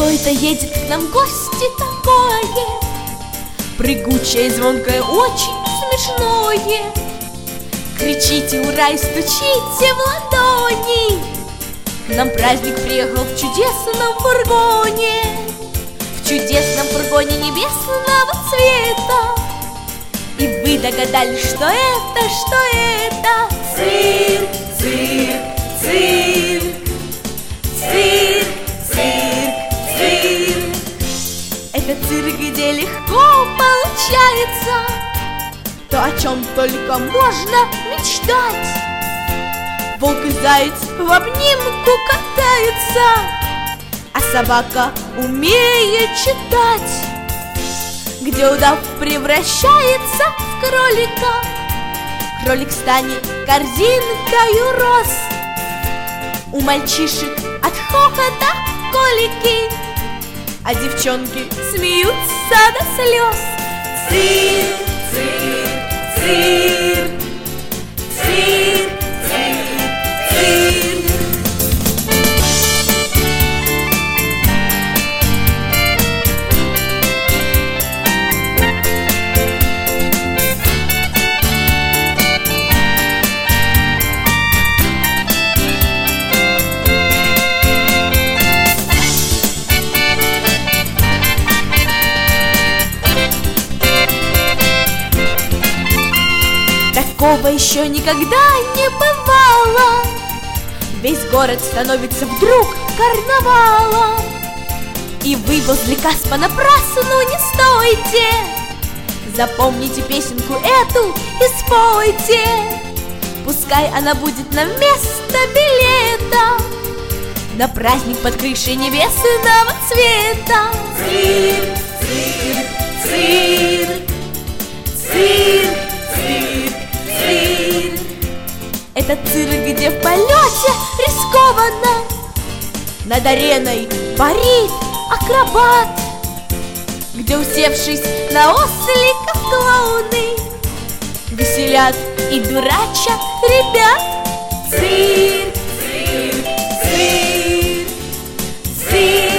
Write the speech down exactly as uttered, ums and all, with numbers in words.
Какое-то едет к нам гости такое, прыгучее, звонкое, очень смешное. Кричите ура и стучите в ладони, к нам праздник приехал в чудесном фургоне, в чудесном фургоне небесного цвета. И вы догадались, что это, что это? Цирк, цирк, цирк, цирк, цирк, цирк. Это цирк, где легко получается то, о чем только можно мечтать. Волк и заяц в обнимку катаются, а собака умеет читать. Где удав превращается в кролика, кролик станет корзинкою роз. У мальчишек от хохота колики, а девчонки смеются до слез. Цирк, цирк, цирк, цирк, цирк, цирк. Такого еще никогда не бывало. Весь город становится вдруг карнавалом. И вы возле касс понапрасну не стойте, запомните песенку эту и спойте. Пускай она будет на вместо билета на праздник под крышей небесного цвета. Цирк, цирк, цирк, цирк, цирк, цирк. Это цирк, где в полете рискованно над ареной парит акробат, где, усевшись на осликов, клоуны веселят и дурачат ребят. Цирк, цирк, цирк, цирк.